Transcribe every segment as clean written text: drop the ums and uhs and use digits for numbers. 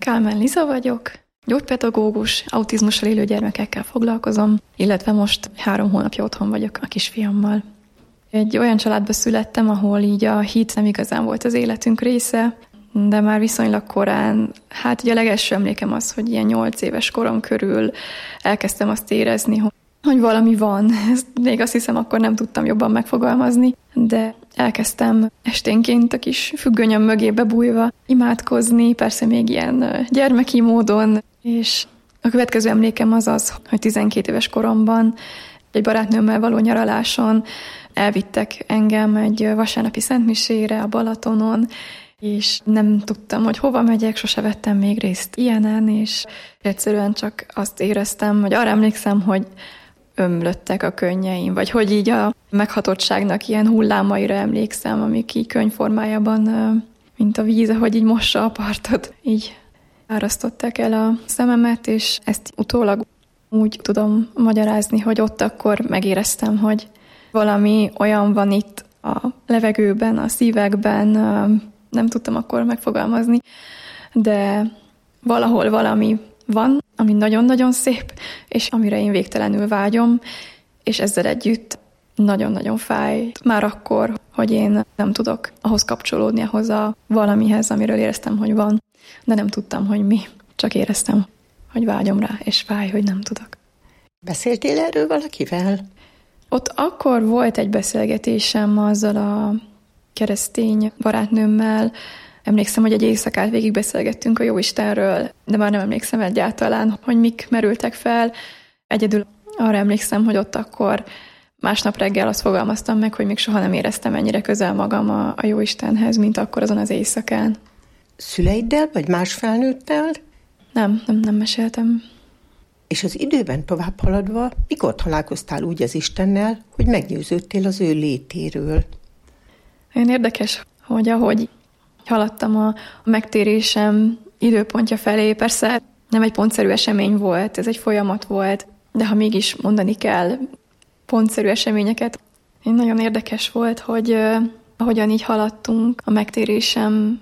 Kálmán Liza vagyok, gyógypedagógus, autizmussal élő gyermekekkel foglalkozom, illetve most 3 hónapja otthon vagyok a kisfiammal. Egy olyan családba születtem, ahol így a hit nem igazán volt az életünk része, de már viszonylag korán, ugye a legelső emlékem az, hogy ilyen 8 éves korom körül elkezdtem azt érezni, hogy valami van. Ezt még azt hiszem, akkor nem tudtam jobban megfogalmazni, de elkezdtem esténként a kis függönyöm mögé bebújva imádkozni, persze még ilyen gyermeki módon, és a következő emlékem az, hogy 12 éves koromban egy barátnőmmel való nyaraláson elvittek engem egy vasárnapi szentmisére a Balatonon, és nem tudtam, hogy hova megyek, sose vettem még részt ilyenen, és egyszerűen csak azt éreztem, hogy arra emlékszem, hogy ömlöttek a könnyeim, vagy hogy így a meghatottságnak ilyen hullámaira emlékszem, amik így könyvformájában, mint a víz, ahogy így mossa a partot, így árasztották el a szememet, és ezt utólag úgy tudom magyarázni, hogy ott akkor megéreztem, hogy valami olyan van itt a levegőben, a szívekben, nem tudtam akkor megfogalmazni, de valahol valami van, ami nagyon-nagyon szép, és amire én végtelenül vágyom, és ezzel együtt nagyon-nagyon fáj már akkor, hogy én nem tudok ahhoz kapcsolódni, ahhoz a valamihez, amiről éreztem, hogy van, de nem tudtam, hogy mi. Csak éreztem, hogy vágyom rá, és fáj, hogy nem tudok. Beszéltél erről valakivel? Ott akkor volt egy beszélgetésem azzal a keresztény barátnőmmel. Emlékszem, hogy egy éjszakát végig beszélgettünk a Jóistenről, de már nem emlékszem egyáltalán, hogy mik merültek fel. Egyedül arra emlékszem, hogy ott akkor másnap reggel azt fogalmaztam meg, hogy még soha nem éreztem ennyire közel magam a Jóistenhez, mint akkor azon az éjszakán. Szüleiddel, vagy más felnőttel? Nem meséltem. És az időben tovább haladva, mikor találkoztál úgy az Istennel, hogy meggyőződtél az ő létéről? Olyan érdekes, hogy ahogy haladtam a megtérésem időpontja felé, persze nem egy pontszerű esemény volt, ez egy folyamat volt, de ha mégis mondani kell pontszerű eseményeket, nagyon érdekes volt, hogy ahogyan így haladtunk a megtérésem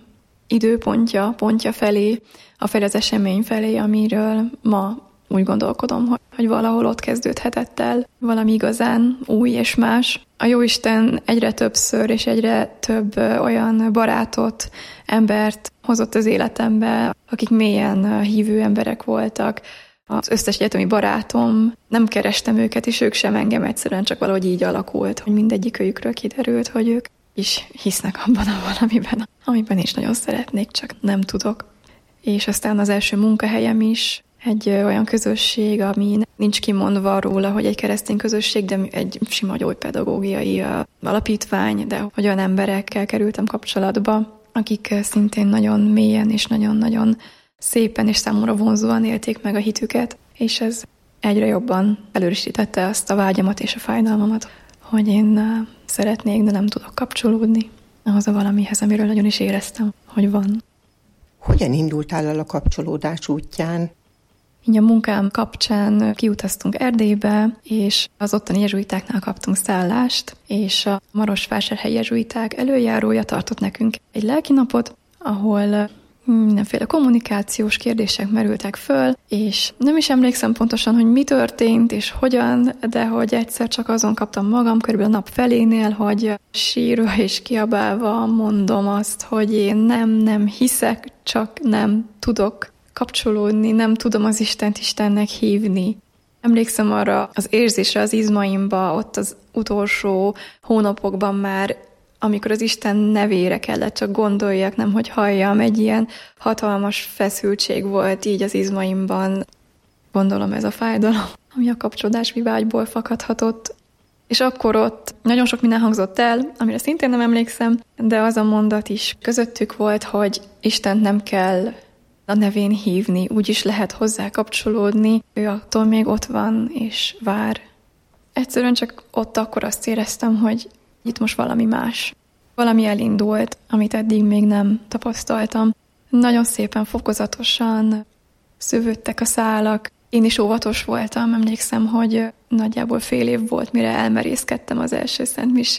pontja felé, az esemény felé, amiről ma úgy gondolkodom, hogy valahol ott kezdődhetett el valami igazán új és más. A Jóisten egyre többször és egyre több olyan barátot, embert hozott az életembe, akik mélyen hívő emberek voltak. Az összes egyetemi barátom, nem kerestem őket, és ők sem engem, egyszerűen csak valahogy így alakult, hogy mindegyikőjükről kiderült, hogy ők is hisznek abban a valamiben, amiben is nagyon szeretnék, csak nem tudok. És aztán az első munkahelyem is egy olyan közösség, ami nincs kimondva róla, hogy egy keresztény közösség, de egy sima gyógypedagógiai alapítvány, de olyan emberekkel kerültem kapcsolatba, akik szintén nagyon mélyen és nagyon-nagyon szépen és számomra vonzóan élték meg a hitüket, és ez egyre jobban elősítette azt a vágyamat és a fájdalmamat, hogy én szeretnék, de nem tudok kapcsolódni ahhoz a valamihez, amiről nagyon is éreztem, hogy van. Hogyan indultál el a kapcsolódás útján? Így a munkám kapcsán kiutaztunk Erdélybe, és az ottani jezsuitáknál kaptunk szállást, és a marosvásárhelyi jezsuiták előjárója tartott nekünk egy lelkinapot, ahol mindenféle kommunikációs kérdések merültek föl, és nem is emlékszem pontosan, hogy mi történt és hogyan, de hogy egyszer csak azon kaptam magam körülbelül a nap felénél, hogy sírva és kiabálva mondom azt, hogy én nem hiszek, csak nem tudok kapcsolódni, nem tudom az Istent Istennek hívni. Emlékszem arra az érzésre az izmaimba, ott az utolsó hónapokban már, amikor az Isten nevére kellett csak gondoljak, nem hogy halljam, egy ilyen hatalmas feszültség volt így az izmaimban. Gondolom ez a fájdalom, ami a kapcsolódási vágyból fakadhatott. És akkor ott nagyon sok minden hangzott el, amire szintén nem emlékszem, de az a mondat is közöttük volt, hogy Istent nem kell a nevén hívni, úgyis lehet hozzá kapcsolódni, ő attól még ott van és vár. Egyszerűen csak ott akkor azt éreztem, hogy itt most valami más. Valami elindult, amit eddig még nem tapasztaltam. Nagyon szépen, fokozatosan szövődtek a szálak. Én is óvatos voltam, emlékszem, hogy nagyjából fél év volt, mire elmerészkedtem az első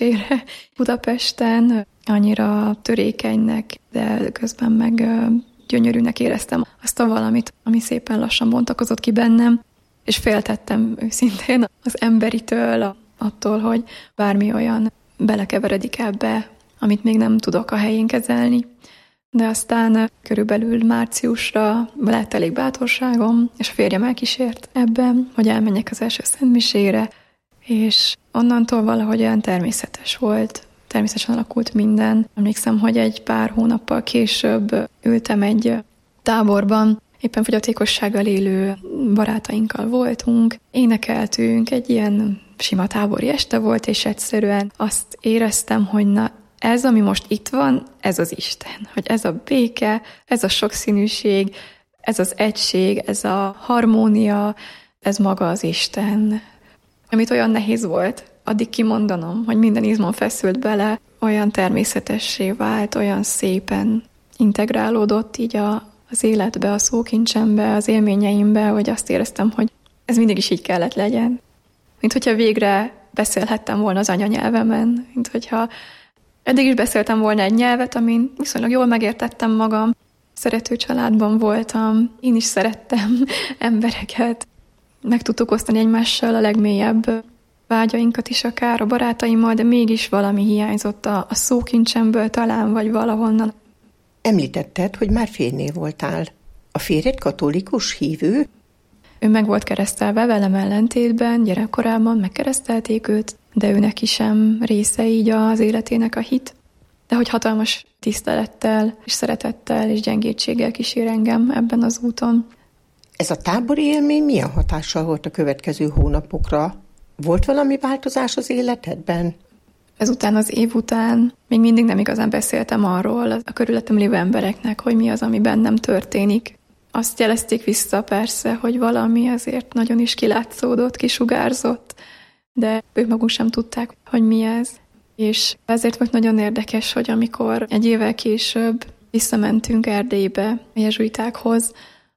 szentmisére Budapesten. Annyira törékenynek, de közben meg gyönyörűnek éreztem azt a valamit, ami szépen lassan bontakozott ki bennem, és féltettem őszintén az emberitől, attól, hogy bármi olyan belekeveredik ebbe, amit még nem tudok a helyén kezelni. De aztán körülbelül márciusra lett elég bátorságom, és a férjem elkísért ebben, hogy elmenjek az első szentmisére, és onnantól valahogy olyan természetes volt, természetesen alakult minden. Emlékszem, hogy egy pár hónappal később ültem egy táborban, éppen fogyatékossággal élő barátainkkal voltunk, énekeltünk, egy ilyen sima tábori este volt, és egyszerűen azt éreztem, hogy na, ez, ami most itt van, ez az Isten. Hogy ez a béke, ez a sokszínűség, ez az egység, ez a harmónia, ez maga az Isten. Amit olyan nehéz volt addig kimondanom, hogy minden izmom feszült bele, olyan természetessé vált, olyan szépen integrálódott így az életbe, a szókincsembe, az élményeimbe, hogy azt éreztem, hogy ez mindig is így kellett legyen. Mint hogyha végre beszélhettem volna az anyanyelvemen, mint hogyha eddig is beszéltem volna egy nyelvet, amin viszonylag jól megértettem magam, szerető családban voltam, én is szerettem embereket, meg tudtuk osztani egymással a legmélyebb vágyainkat is akár a barátaimmal, de mégis valami hiányzott a szókincsemből talán, vagy valahonnan. Említetted, hogy már férjnél voltál. A férjed katolikus hívő? Ő meg volt keresztelve velem ellentétben, gyerekkorában megkeresztelték őt, de ő neki sem része így az életének a hit. De hogy hatalmas tisztelettel, és szeretettel, és gyengétséggel kísér engem ebben az úton. Ez a tábori élmény milyen hatással volt a következő hónapokra? Volt valami változás az életedben? Ezután az év után még mindig nem igazán beszéltem arról a körülöttem lévő embereknek, hogy mi az, ami bennem történik. Azt jelezték vissza persze, hogy valami azért nagyon is kilátszódott, kisugárzott, de ők maguk sem tudták, hogy mi ez. És ezért volt nagyon érdekes, hogy amikor egy évvel később visszamentünk Erdélybe, a jezsuitákhoz,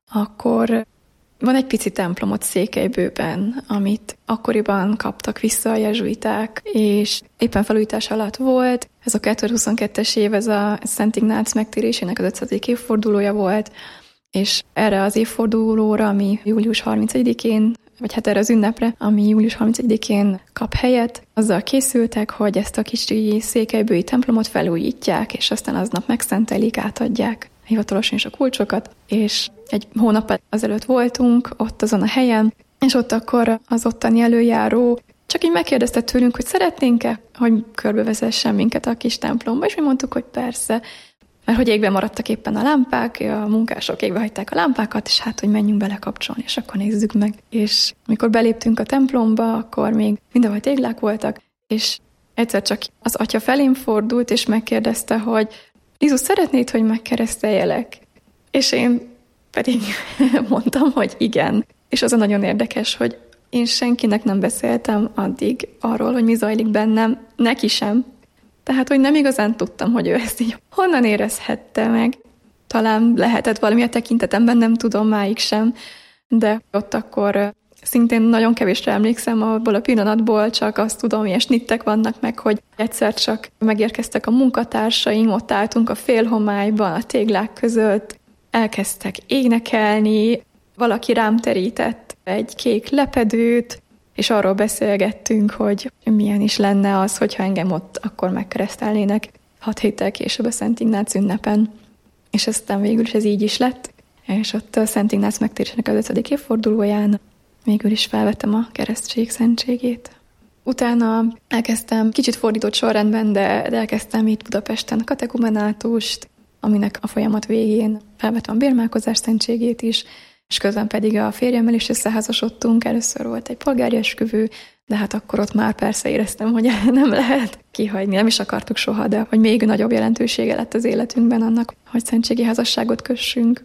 akkor van egy pici templomot Székelybőben, amit akkoriban kaptak vissza a jezsuiták, és éppen felújítás alatt volt. Ez a 2022-es év, ez a Szent Ignác megtérésének az 500. évfordulója volt, és erre az évfordulóra, ami július 31-én, vagy hát erre az ünnepre, ami július 31-én kap helyet, azzal készültek, hogy ezt a kicsi székelybői templomot felújítják, és aztán aznap megszentelik, átadják hivatalosan is a kulcsokat, és egy hónappal azelőtt voltunk ott azon a helyen, és ott akkor az ottani előjáró csak így megkérdezte tőlünk, hogy szeretnénk-e, hogy körbevezessen minket a kis templomba, és mi mondtuk, hogy persze, mert hogy égben maradtak éppen a lámpák, a munkások égbe hagyták a lámpákat, és hát, hogy menjünk bele kapcsolni, és akkor nézzük meg. És amikor beléptünk a templomba, akkor még mindenhol téglák voltak, és egyszer csak az atya felém fordult, és megkérdezte, hogy Lizus, szeretnéd, hogy megkereszteljelek? És én pedig mondtam, hogy igen. És az a nagyon érdekes, hogy én senkinek nem beszéltem addig arról, hogy mi zajlik bennem, neki sem. Tehát, hogy nem igazán tudtam, hogy ő ezt így honnan érezhette meg. Talán lehetett valami a tekintetemben, nem tudom máig sem, de ott akkor szintén nagyon kevésre emlékszem abból a pillanatból, csak azt tudom, milyen snittek vannak meg, hogy egyszer csak megérkeztek a munkatársaim, ott álltunk a félhomályban, a téglák között, elkezdtek énekelni, valaki rám terített egy kék lepedőt, és arról beszélgettünk, hogy milyen is lenne az, hogyha engem ott akkor megkeresztelnének 6 héttel később a Szent Ignác ünnepen. És aztán végül is ez így is lett, és ott a Szent Ignác megtérésének az 5. évfordulóján végül is felvettem a keresztség szentségét. Utána elkezdtem, kicsit fordított sorrendben, de elkezdtem itt Budapesten a katekumenátust, aminek a folyamat végén felvettem a bérmálkozás szentségét is, és közben pedig a férjemmel is összeházasodtunk. Először volt egy polgári esküvő, de hát akkor ott már persze éreztem, hogy nem lehet kihagyni, nem is akartuk soha, de hogy még nagyobb jelentősége lett az életünkben annak, hogy szentségi házasságot kössünk.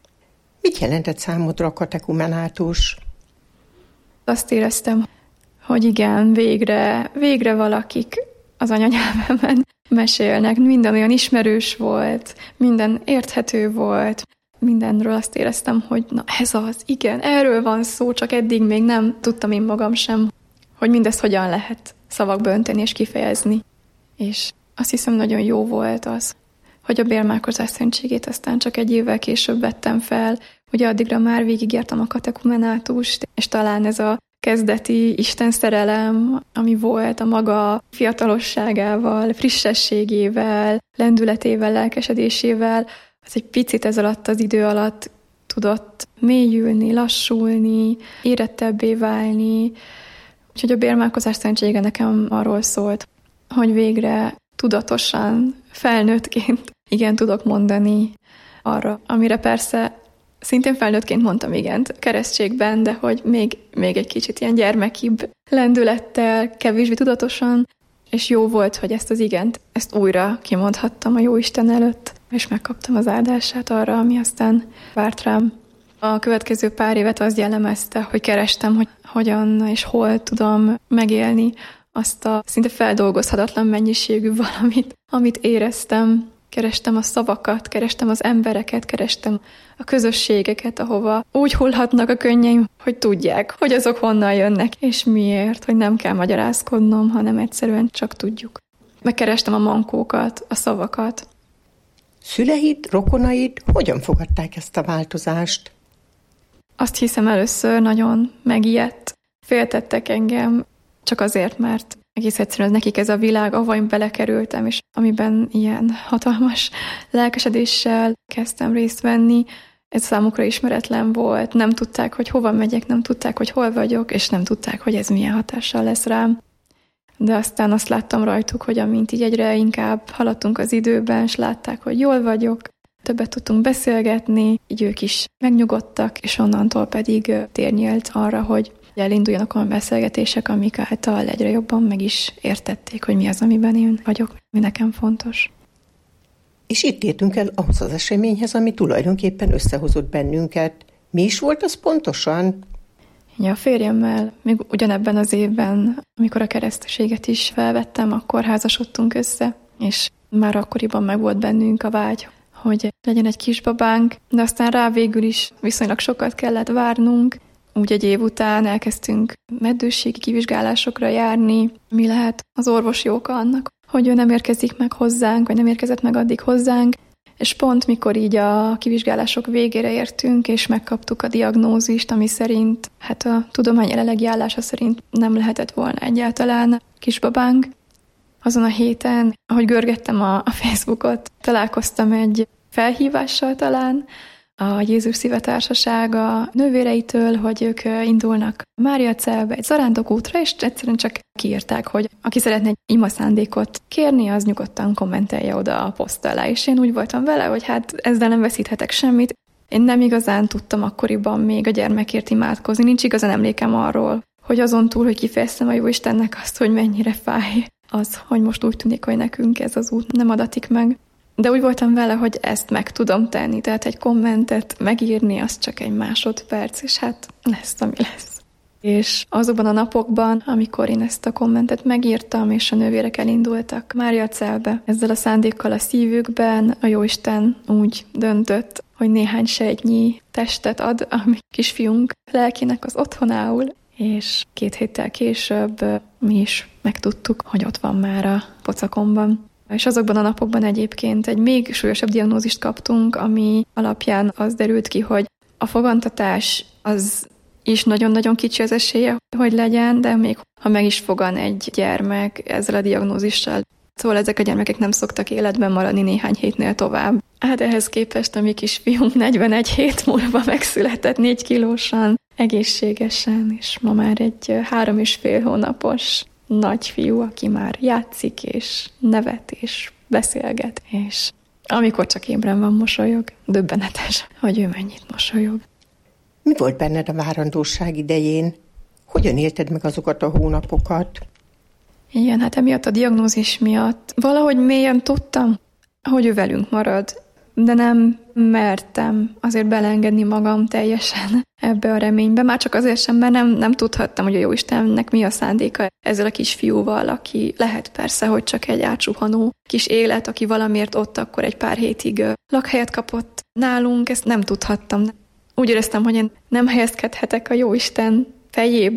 Mit jelentett számodra a katekumenátus? Azt éreztem, hogy igen, végre valakik az anyanyelvemen mesélnek. Minden olyan ismerős volt, minden érthető volt. Mindenről azt éreztem, hogy na ez az, igen, erről van szó, csak eddig még nem tudtam én magam sem, hogy mindezt hogyan lehet szavakba önteni és kifejezni. És azt hiszem nagyon jó volt az, hogy a bérmálkozás szentségét aztán csak egy évvel később vettem fel. Ugye addigra már végigjártam a katekumenátust, és talán ez a kezdeti Isten szerelem, ami volt a maga fiatalosságával, frissességével, lendületével, lelkesedésével, az egy picit ez alatt az idő alatt tudott mélyülni, lassulni, érettebbé válni. Úgyhogy a bérmálkozás szentsége nekem arról szólt, hogy végre tudatosan, felnőttként igen tudok mondani arra, amire persze szintén felnőttként mondtam igent keresztségben, de hogy még egy kicsit ilyen gyermekibb lendülettel, kevésbé tudatosan, és jó volt, hogy ezt az igent, ezt újra kimondhattam a Jóisten előtt, és megkaptam az áldását arra, ami aztán várt rám. A következő pár évet az jellemezte, hogy kerestem, hogy hogyan és hol tudom megélni azt a szinte feldolgozhatatlan mennyiségű valamit, amit éreztem. Kerestem a szavakat, kerestem az embereket, kerestem a közösségeket, ahova úgy hullhatnak a könnyeim, hogy tudják, hogy azok honnan jönnek, és miért, hogy nem kell magyarázkodnom, hanem egyszerűen csak tudjuk. Megkerestem a mankókat, a szavakat. Szüleid, rokonaid hogyan fogadták ezt a változást? Azt hiszem először nagyon megijedt, féltettek engem, csak azért, mert egész egyszerűen nekik ez a világ, ahova én belekerültem, és amiben ilyen hatalmas lelkesedéssel kezdtem részt venni, ez számukra ismeretlen volt, nem tudták, hogy hova megyek, nem tudták, hogy hol vagyok, és nem tudták, hogy ez milyen hatással lesz rám. De aztán azt láttam rajtuk, hogy amint így egyre inkább haladtunk az időben, és látták, hogy jól vagyok, többet tudtunk beszélgetni, így ők is megnyugodtak, és onnantól pedig tér nyílt arra, hogy elinduljanak olyan beszélgetések, amik által egyre jobban meg is értették, hogy mi az, amiben én vagyok, mi nekem fontos. És itt értünk el ahhoz az eseményhez, ami tulajdonképpen összehozott bennünket. Mi is volt az pontosan? Ja, a férjemmel még ugyanebben az évben, amikor a keresztséget is felvettem, akkor házasodtunk össze, és már akkoriban meg volt bennünk a vágy, hogy legyen egy kisbabánk, de aztán rá végül is viszonylag sokat kellett várnunk. Úgy egy év után elkezdtünk meddőségi kivizsgálásokra járni. Mi lehet az orvosi oka annak, hogy ő nem érkezik meg hozzánk, vagy nem érkezett meg addig hozzánk, és pont mikor így a kivizsgálások végére értünk, és megkaptuk a diagnózist, ami szerint, hát a tudomány jelenlegi állása szerint nem lehetett volna egyáltalán kisbabánk. Azon a héten, ahogy görgettem a Facebookot, találkoztam egy felhívással talán, a Jézus Szíve Társasága nővéreitől, hogy ők indulnak Máriacelbe egy zarándokútra, és egyszerűen csak kiírták, hogy aki szeretne egy imaszándékot kérni, az nyugodtan kommentelje oda a poszt alá. És én úgy voltam vele, hogy hát ezzel nem veszíthetek semmit. Én nem igazán tudtam akkoriban még a gyermekért imádkozni, nincs igazán emlékem arról, hogy azon túl, hogy kifejeztem a Jóistennek azt, hogy mennyire fáj az, hogy most úgy tűnik, hogy nekünk ez az út nem adatik meg. De úgy voltam vele, hogy ezt meg tudom tenni, tehát egy kommentet megírni, az csak egy másodperc, és hát lesz, ami lesz. És azokban a napokban, amikor én ezt a kommentet megírtam, és a nővérek elindultak Máriacelbe, ezzel a szándékkal a szívükben, a Jóisten úgy döntött, hogy néhány sejtnyi testet ad a mi kisfiunk lelkének az otthonául, és 2 héttel később mi is megtudtuk, hogy ott van már a pocakomban. És azokban a napokban egyébként egy még súlyosabb diagnózist kaptunk, ami alapján az derült ki, hogy a fogantatás az is nagyon-nagyon kicsi az esélye, hogy legyen, de még ha meg is fogan egy gyermek ezzel a diagnózissal, szóval ezek a gyermekek nem szoktak életben maradni néhány hétnél tovább. Hát ehhez képest a mi kisfiunk 41 hét múlva megszületett 4 kilósan, egészségesen, és ma már egy 3,5 hónapos nagyfiú, aki már játszik, és nevet, és beszélget, és amikor csak ébren van, mosolyog. Döbbenetes, hogy ő mennyit mosolyog. Mi volt benned a várandóság idején? Hogyan élted meg azokat a hónapokat? Igen, hát emiatt a diagnózis miatt valahogy mélyen tudtam, hogy ő velünk marad, de nem mertem azért beleengedni magam teljesen ebbe a reménybe. Már csak azért sem, mert nem tudhattam, hogy a Jóistennek mi a szándéka ezzel a kisfiúval, aki lehet persze, hogy csak egy átsuhanó kis élet, aki valamiért ott akkor egy pár hétig lakhelyet kapott nálunk, ezt nem tudhattam. Úgy éreztem, hogy én nem helyezkedhetek a Jóisten fejébe,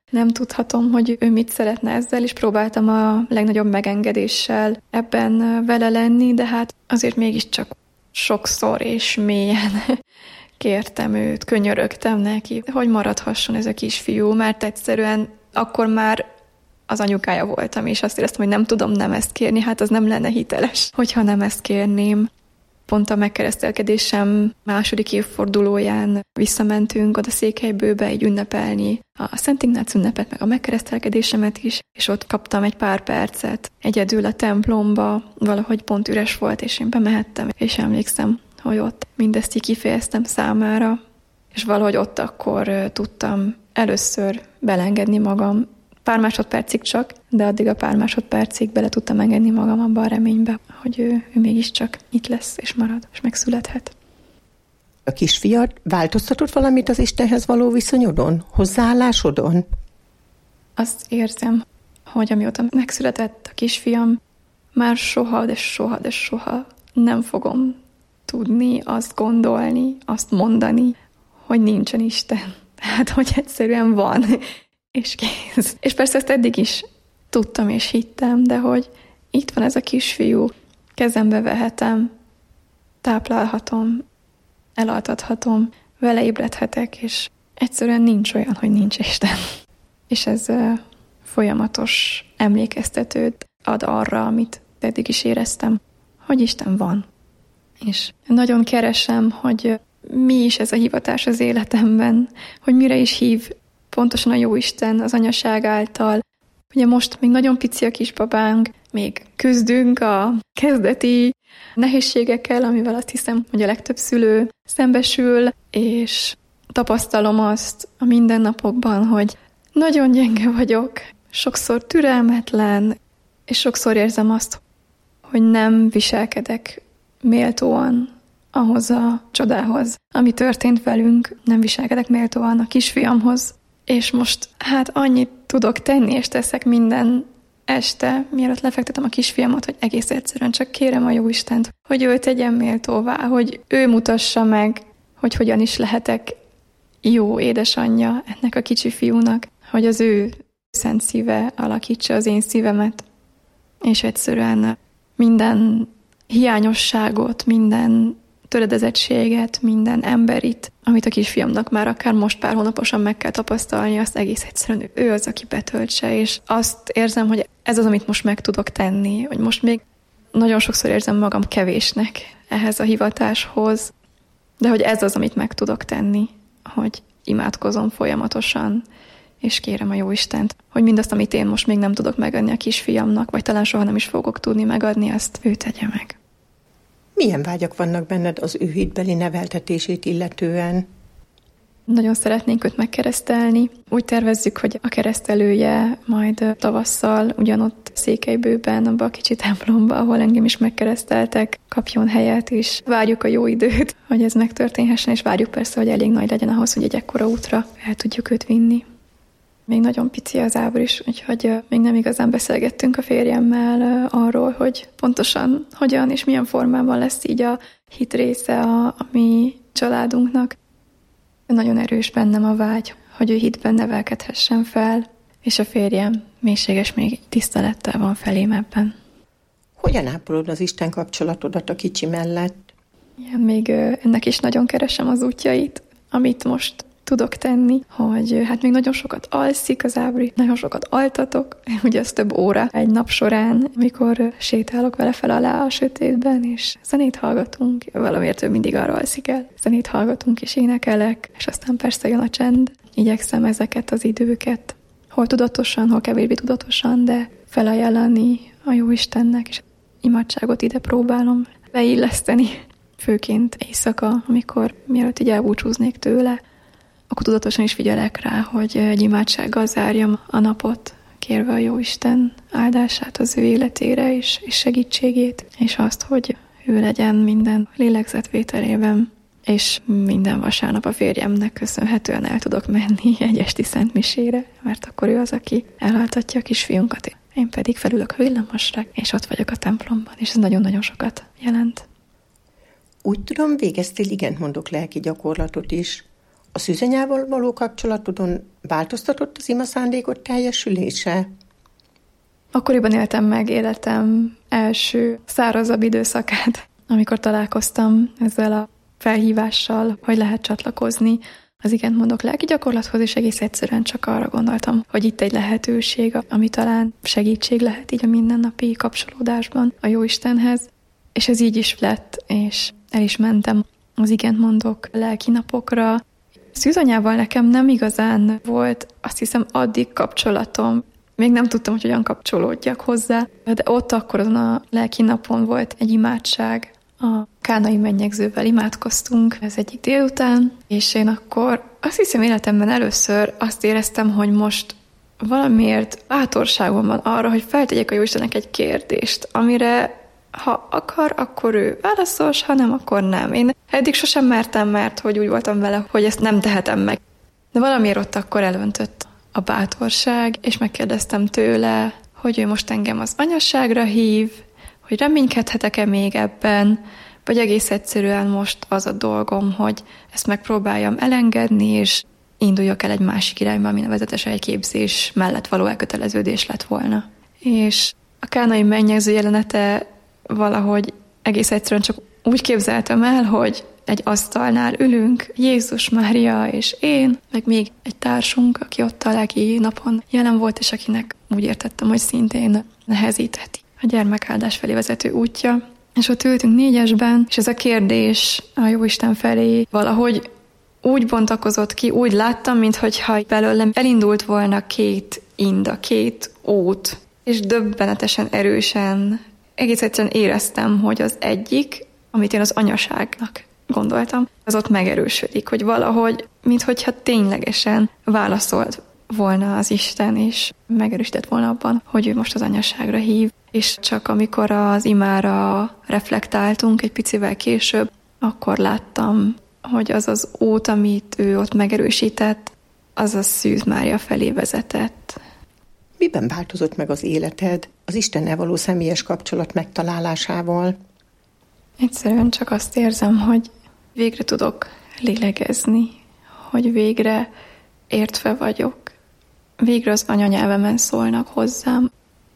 nem tudhatom, hogy ő mit szeretne ezzel, és próbáltam a legnagyobb megengedéssel ebben vele lenni, de hát azért mégiscsak sokszor és mélyen kértem őt, könyörögtem neki, hogy maradhasson ez a kisfiú, mert egyszerűen akkor már az anyukája voltam, és azt éreztem, hogy nem tudom nem ezt kérni, hát az nem lenne hiteles, hogyha nem ezt kérném. Pont a megkeresztelkedésem második évfordulóján visszamentünk oda Székelybőbe így ünnepelni a Szent Ignác ünnepet, meg a megkeresztelkedésemet is, és ott kaptam egy pár percet egyedül a templomba, valahogy pont üres volt, és én bemehettem, és emlékszem, hogy ott mindezt így kifejeztem számára, és valahogy ott akkor tudtam először belengedni magam, pár másodpercig csak, de addig a pár másodpercig bele tudtam engedni magam abba a reménybe, hogy ő mégiscsak itt lesz, és marad, és megszülethet. A kisfiad változtatott valamit az Istenhez való viszonyodon, hozzáállásodon? Azt érzem, hogy amióta megszületett a kisfiam, már soha, de soha nem fogom tudni azt gondolni, azt mondani, hogy nincsen Isten. Tehát, hogy egyszerűen van, és kész. És persze ezt eddig is tudtam és hittem, de hogy itt van ez a kisfiú, kezembe vehetem, táplálhatom, elaltathatom, vele ébredhetek, és egyszerűen nincs olyan, hogy nincs Isten. És ez folyamatos emlékeztetőt ad arra, amit eddig is éreztem, hogy Isten van. És nagyon keresem, hogy mi is ez a hivatás az életemben, hogy mire is hív pontosan a Jóisten az anyaság által. Ugye most még nagyon pici a kisbabánk, még küzdünk a kezdeti nehézségekkel, amivel azt hiszem, hogy a legtöbb szülő szembesül, és tapasztalom azt a mindennapokban, hogy nagyon gyenge vagyok, sokszor türelmetlen, és sokszor érzem azt, hogy nem viselkedek méltóan ahhoz a csodához, ami történt velünk, nem viselkedek méltóan a kisfiamhoz. És most hát annyit tudok tenni, és teszek minden este, mielőtt lefektetem a kisfiamat, hogy egész egyszerűen csak kérem a Jóistent, hogy ő tegyen méltóvá, hogy ő mutassa meg, hogy hogyan is lehetek jó édesanyja ennek a kicsi fiúnak, hogy az ő szent szíve alakítsa az én szívemet, és egyszerűen minden hiányosságot, minden töredezettséget, minden emberit, amit a kisfiamnak már akár most pár hónaposan meg kell tapasztalni, azt egész egyszerűen ő az, aki betöltse, és azt érzem, hogy ez az, amit most meg tudok tenni, hogy most még nagyon sokszor érzem magam kevésnek ehhez a hivatáshoz, de hogy ez az, amit meg tudok tenni, hogy imádkozom folyamatosan, és kérem a Jóistent, hogy mindazt, amit én most még nem tudok megadni a kisfiamnak, vagy talán soha nem is fogok tudni megadni, azt ő tegye meg. Milyen vágyak vannak benned az ő hitbeli neveltetését illetően? Nagyon szeretnénk őt megkeresztelni. Úgy tervezzük, hogy a keresztelője majd tavasszal ugyanott Székelybőben, abban a kicsi templomban, ahol engem is megkereszteltek, kapjon helyet, és várjuk a jó időt, hogy ez megtörténhessen, és várjuk persze, hogy elég nagy legyen ahhoz, hogy egy ekkora útra el tudjuk őt vinni. Még nagyon pici az Ábris, úgyhogy még nem igazán beszélgettünk a férjemmel arról, hogy pontosan hogyan és milyen formában lesz így a hit része a mi családunknak. Nagyon erős bennem a vágy, hogy ő hitben nevelkedhessen fel, és a férjem mélységes még tisztelettel van felém ebben. Hogyan ápolod az Isten kapcsolatodat a kicsi mellett? Igen, még ennek is nagyon keresem az útjait, amit most tudok tenni, hogy hát még nagyon sokat alszik az Ábri, nagyon sokat altatok, ugye ez több óra egy nap során, amikor sétálok vele fel alá a sötétben, és zenét hallgatunk, valamiért ő mindig arra alszik el, zenét hallgatunk és énekelek, és aztán persze jön a csend. Igyekszem ezeket az időket, hol tudatosan, hol kevésbé tudatosan, de felajánlani a Jóistennek, és imádságot ide próbálom beilleszteni, főként éjszaka, amikor mielőtt így elbúcsúznék tőle, akkor tudatosan is figyelek rá, hogy egy imádsággal zárjam a napot, kérve a Jóisten áldását az ő életére és segítségét, és azt, hogy ő legyen minden lélegzetvételében, és minden vasárnap a férjemnek köszönhetően el tudok menni egy esti szentmisére, mert akkor ő az, aki elaltatja a kisfiunkat. Én pedig felülök a villamosra, és ott vagyok a templomban, és ez nagyon-nagyon sokat jelent. Úgy tudom, végeztél igentmondók lelki gyakorlatot is. A szűzanyával való kapcsolatodon változtatott az ima szándékot teljesülése? Akkoriban éltem meg életem első szárazabb időszakát, amikor találkoztam ezzel a felhívással, hogy lehet csatlakozni az igent mondok lelki gyakorlathoz, és egész egyszerűen csak arra gondoltam, hogy itt egy lehetőség, ami talán segítség lehet így a mindennapi kapcsolódásban a Jóistenhez. És ez így is lett, és el is mentem az igent mondok lelki napokra. Szűzanyával nekem nem igazán volt, azt hiszem, addig kapcsolatom. Még nem tudtam, hogy hogyan kapcsolódjak hozzá, de ott akkor azon a lelki napon volt egy imádság. A kánai mennyegzővel imádkoztunk ez egyik délután, és én akkor azt hiszem életemben először azt éreztem, hogy most valamiért bátorságom van arra, hogy feltegyek a Jóistennek egy kérdést, amire ha akar, akkor ő válaszol, ha nem, akkor nem. Én eddig sosem mertem, mert hogy úgy voltam vele, hogy ezt nem tehetem meg. De valamiért ott akkor elöntött a bátorság, és megkérdeztem tőle, hogy ő most engem az anyasságra hív, hogy reménykedhetek-e még ebben, vagy egész egyszerűen most az a dolgom, hogy ezt megpróbáljam elengedni, és induljak el egy másik irányba, ami nevezetesen egy képzés mellett való elköteleződés lett volna. És a kánai mennyegző jelenete valahogy egész egyszerűen csak úgy képzeltem el, hogy egy asztalnál ülünk, Jézus, Mária és én, meg még egy társunk, aki ott a lelki napon jelen volt, és akinek úgy értettem, hogy szintén nehezítheti a gyermekáldás felé vezető útja. És ott ültünk 4-esben, és ez a kérdés a Jóisten felé valahogy úgy bontakozott ki, úgy láttam, mintha belőlem elindult volna 2 inda, 2 út, és döbbenetesen erősen, egész egyszerűen éreztem, hogy az egyik, amit én az anyaságnak gondoltam, az ott megerősödik, hogy valahogy, minthogyha ténylegesen válaszolt volna az Isten, és megerősített volna abban, hogy ő most az anyaságra hív. És csak amikor az imára reflektáltunk egy picivel később, akkor láttam, hogy az az út, amit ő ott megerősített, az a Szűz Mária felé vezetett. Miben változott meg az életed az Istennel való személyes kapcsolat megtalálásával? Egyszerűen csak azt érzem, hogy végre tudok lélegezni, hogy végre értve vagyok. Végre az anyanyelvemen szólnak hozzám.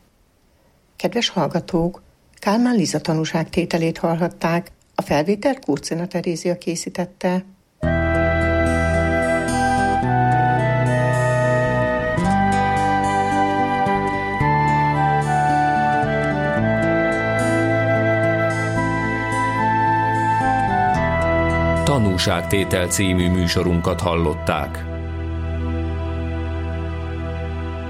Kedves hallgatók, Kálmán Liza tanúságtételét hallhatták. A felvételt Kurcina Terézia készítette. Tanúságtétel című műsorunkat hallották.